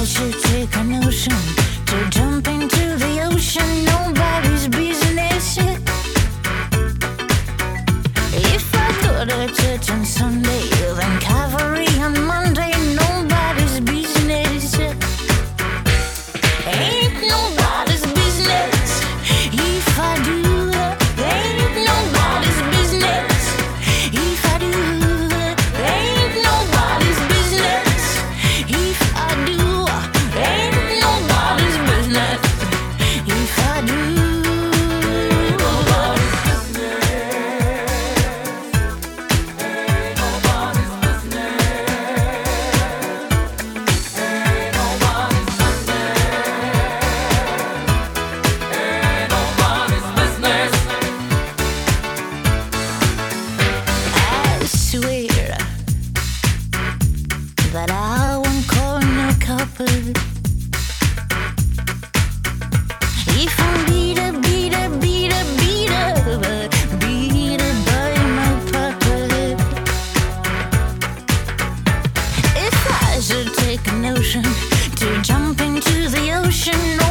should take a notion to jump into the ocean, nobody's business. If I go to church on Sunday, then cavalry on Monday, nobody's business. Ain't nobody's business. If I do, ain't nobody's business. If I do, ain't nobody's business. If I do, ain't nobody's business. If I do, ain't nobody's business. Ain't nobody's business. Ain't nobody's business. I swear that I won't call no couple. If I'm beat up by my papa. If I should take a notion to jump into the ocean,